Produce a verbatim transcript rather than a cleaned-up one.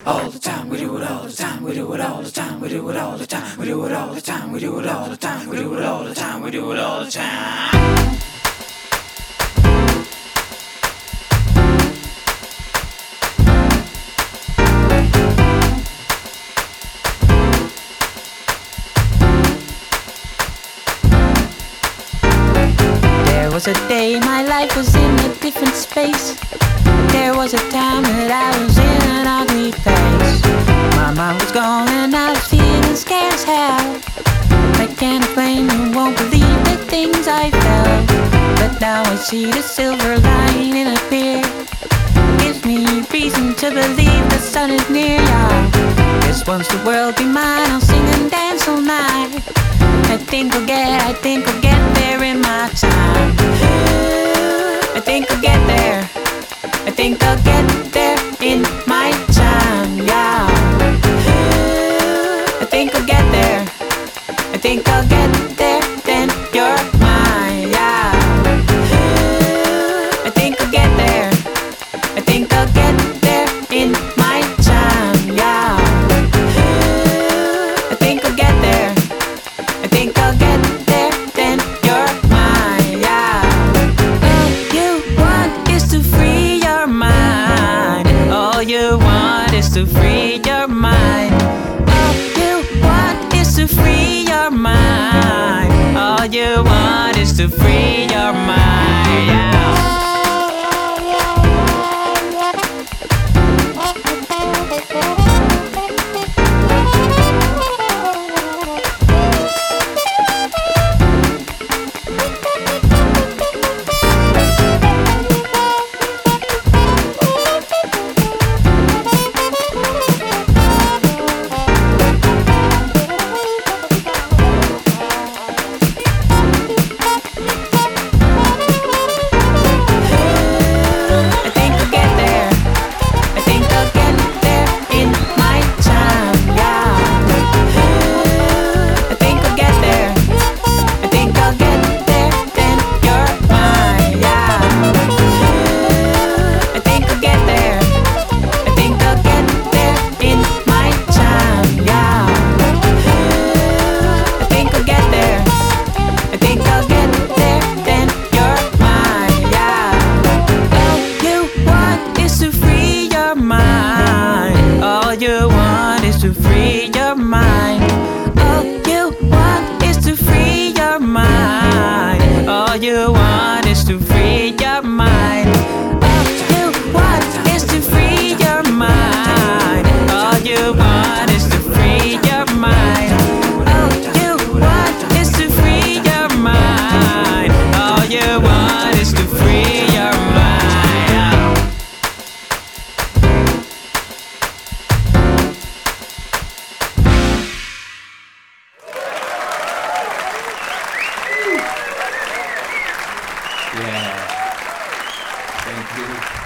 all the time, we do it all the time, we do it all the time, we do it all the time, we do it all the time, we do it all the time, we do it all the time, we do it all the time. There was a day my life was in a different space. There was a time that I was in an ugly place. My mom was gone and I was feeling scared as hell. I can't explain, you won't believe the things I felt. But now I see the silver lining appear. Gives me reason to believe the sun is near, y'all. This once the world be mine, I'll sing and dance all night. I think I'll get, I think I'll get there in my time. I think I'll get there. I think I'll get there in my time, yeah. I think I'll get there. I think I'll get there, then you're mine, yeah. I think I'll get there. I think I'll get there in my time, yeah. I think I'll get there. I think I'll get there, then you're mine, yeah. All you want is to free your mind. All you want is to free your mind. All you want is to free your mind. All you want is to free your mind, yeah. All you want is to free your mind. All you want is to free your mind. All you want is to free your mind. All you want is to free your mind. All you want is to free your mind. All you want is to free your mind. All you want is to free your mind. Yeah. Thank you.